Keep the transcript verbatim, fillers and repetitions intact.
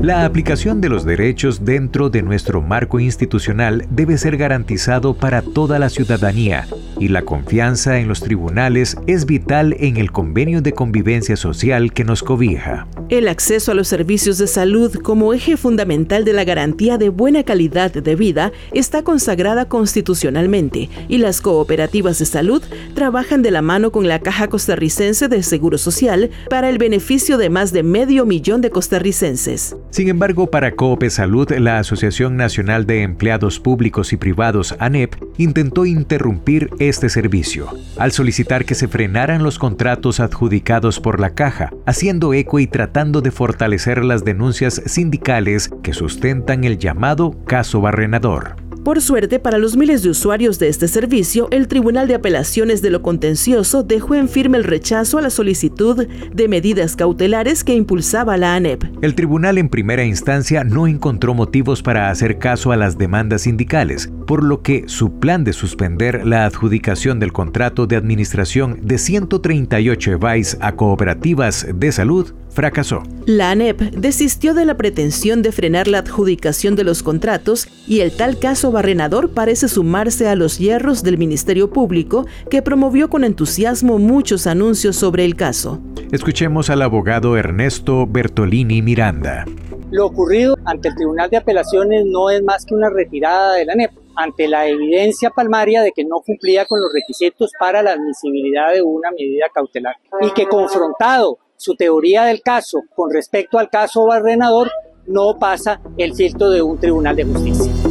La aplicación de los derechos dentro de nuestro marco institucional debe ser garantizado para toda la ciudadanía, y la confianza en los tribunales es vital en el convenio de convivencia social que nos cobija. El acceso a los servicios de salud como eje fundamental de la garantía de buena calidad de vida está consagrada constitucionalmente, y las cooperativas de salud trabajan de la mano con la Caja Costarricense de Seguro Social para el beneficio de más de medio millón de costarricenses. Sin embargo, para Coopesalud, la Asociación Nacional de Empleados Públicos y Privados, ANEP, intentó interrumpir este servicio, al solicitar que se frenaran los contratos adjudicados por la Caja, haciendo eco y tratando de fortalecer las denuncias sindicales que sustentan el llamado caso Barrenador. Por suerte, para los miles de usuarios de este servicio, el Tribunal de Apelaciones de lo Contencioso dejó en firme el rechazo a la solicitud de medidas cautelares que impulsaba la ANEP. El tribunal en primera instancia no encontró motivos para hacer caso a las demandas sindicales, por lo que su plan de suspender la adjudicación del contrato de administración de ciento treinta y ocho E V A Is a cooperativas de salud fracasó. La ANEP desistió de la pretensión de frenar la adjudicación de los contratos, y el tal caso Barrenador parece sumarse a los hierros del Ministerio Público, que promovió con entusiasmo muchos anuncios sobre el caso. Escuchemos al abogado Ernesto Bertolini Miranda. Lo ocurrido ante el Tribunal de Apelaciones no es más que una retirada de la ANEP, ante la evidencia palmaria de que no cumplía con los requisitos para la admisibilidad de una medida cautelar, y que confrontado su teoría del caso con respecto al caso Barrenador, no pasa el filtro de un tribunal de justicia.